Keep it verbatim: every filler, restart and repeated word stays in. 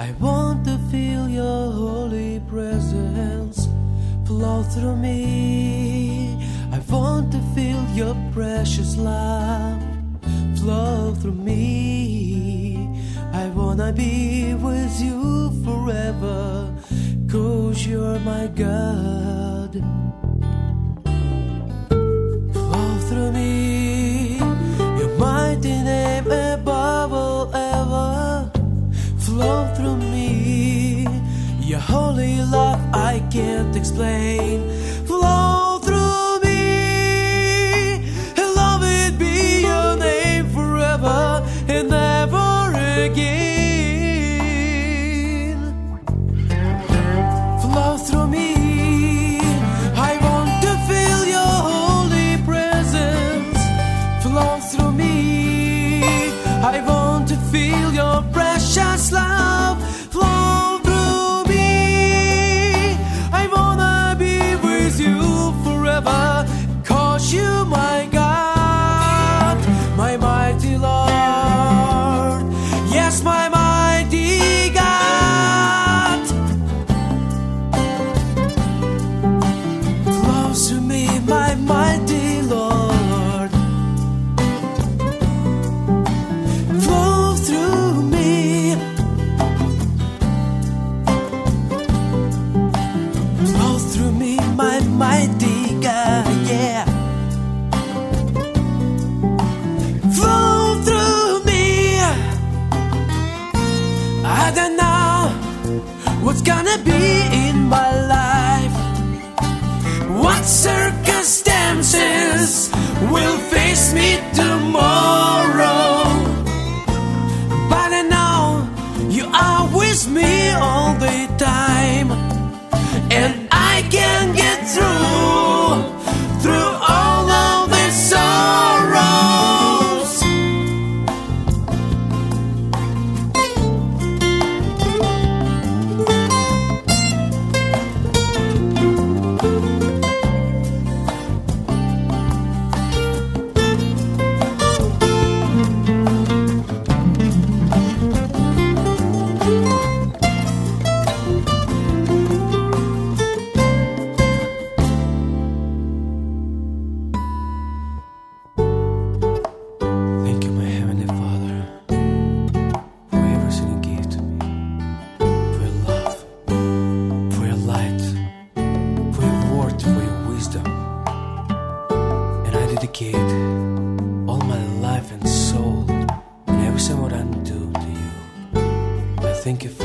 I want to feel your holy presence flow through me. I want to feel your precious love flow through me. I wanna be with you forever, 'cause you're my God. Flow through me, your mighty name above all ever. Flow through me, your holy love I can't explain. Flow through me, and love it be your name forever and ever again. Flow through me, I want to feel your holy presence. Flow through me, I want to feel your precious love flow through me. I wanna be with you forever, 'cause you my God, my mighty Lord. Yes, my mighty God. Flow through me, my mighty Lord. Flow through me. Flow through me, my mighty God, yeah. Flow through me. I don't know what's gonna be in my life, what circumstances will face me tomorrow, but I know you are with me all the time, and I can get through, through all of the sorrows. Thank you, my Heavenly Father, for everything you gave to me, for your love, for your light, for your word, for your wisdom. And I dedicate all my life and soul and everything what I do to you. I thank you for